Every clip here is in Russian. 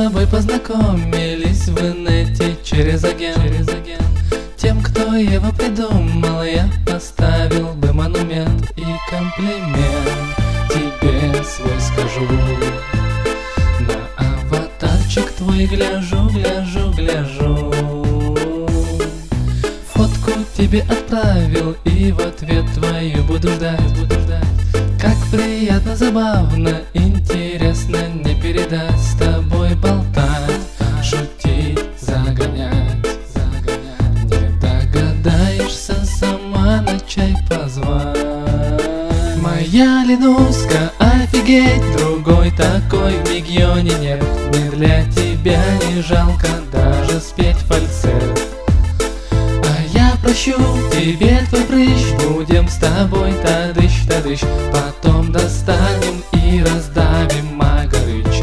тобой познакомились в инете через агент. Тем, кто его придумал, я поставил бы монумент и комплимент тебе свой скажу. На аватарчик твой гляжу. Фотку тебе отправил и в ответ твою буду ждать. Как приятно, забавно, интересно не передать. С тобой болтать, шутить, загонять. Не догадаешься сама на чай позвать. Моя Ленуська, офигеть, другой такой в регионе нет. Мне для тебя не жалко даже спеть фальцет. Прощу тебе твой прыщ, будем с тобой тадыщ, потом достанем и раздавим Магарыч.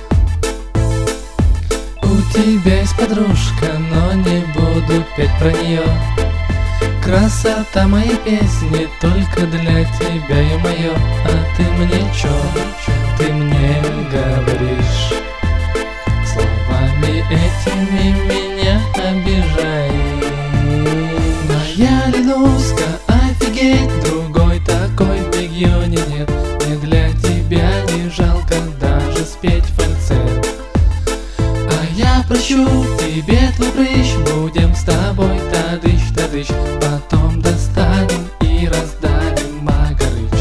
У тебя есть подружка, но не буду петь про нее. Красота моей песни только для тебя, ё-моё. А ты мне чё? Ты мне говоришь словами этими меня обижаешь. Моя Ленуська, офигеть, другой такой в регионе нет. Мне для тебя не жалко даже спеть фальцет. А я прощу тебе твой прыщ, будем с тобой тадыщ, потом достанем и раздавим Магарыч.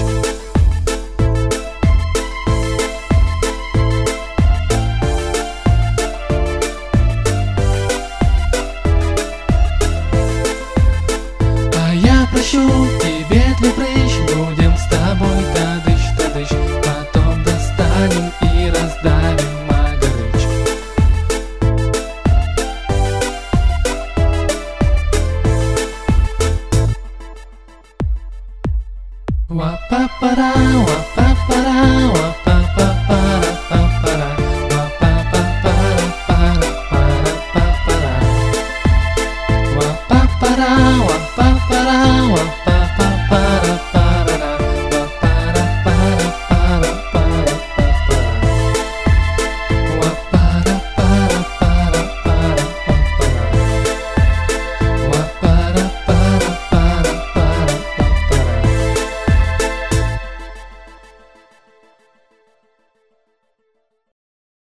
Прощу тебе твой прыщ, будем с тобой тадыщ, потом достанем и раздавим Магарыч. Ва-па-пара, ва-па-пара, ва-па.